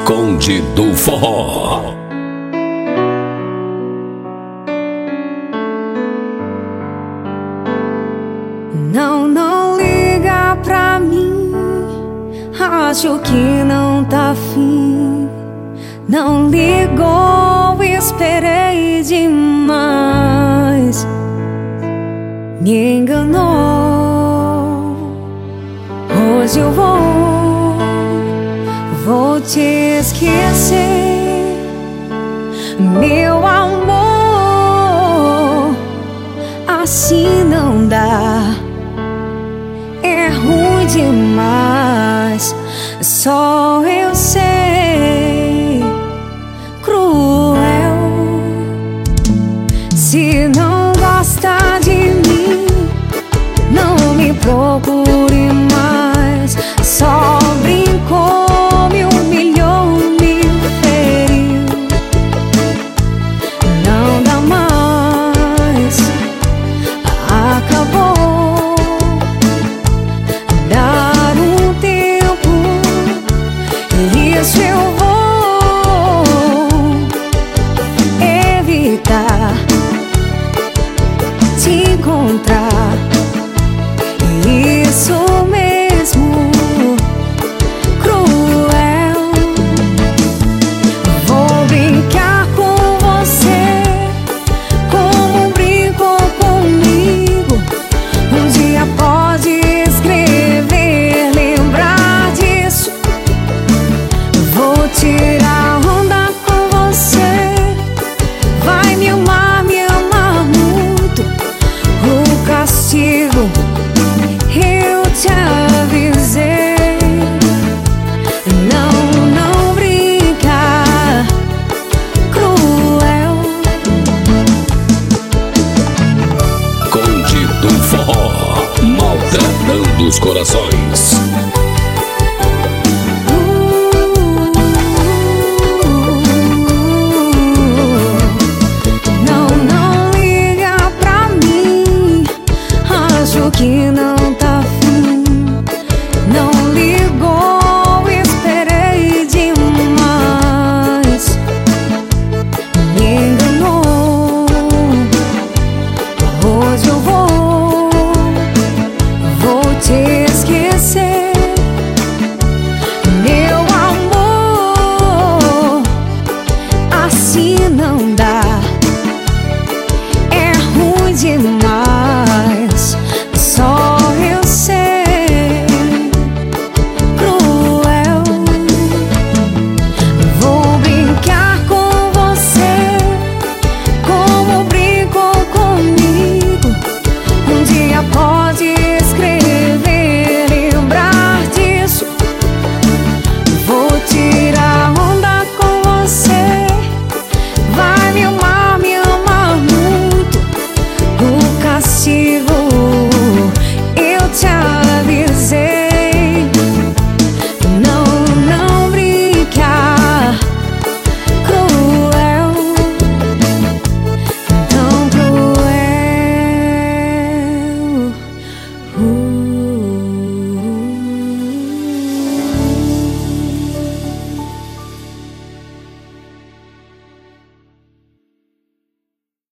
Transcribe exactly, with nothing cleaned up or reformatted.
Conde do Forró. Não, não liga pra mim, acho que não tá afim. Não ligou, esperei demais. Me enganou. Hoje eu vou, vou te esquecer, meu amor. Assim não dá, é ruim demais. Só eu sei, cruel. Se não gosta de mim, não me procure mais. Só brincou, me humilhou, me feriu. Não dá mais, acabou. Dar um tempo, isso eu vou evitar te encontrar. Isso mesmo, cruel. Vou brincar com você como brincou comigo. Um dia pode escrever, lembrar disso. Vou tirar onda com você, vai me amar, me amar muito. O castigo eu te avisei. Não, não brinca, cruel. Conde do Forró, maltratando os corações. Não, não liga pra mim, acho que não tá afim. Não ligou, esperei demais. Me enganou. Hoje eu vou, vou te esquecer, meu amor. Assim não dá, é ruim demais. Só eu sei, cruel. Vou brincar com você como brincou comigo. Um dia pode escrever, lembrar disso. Vou tirar onda com você, vai me amar, me amar muito. O castigo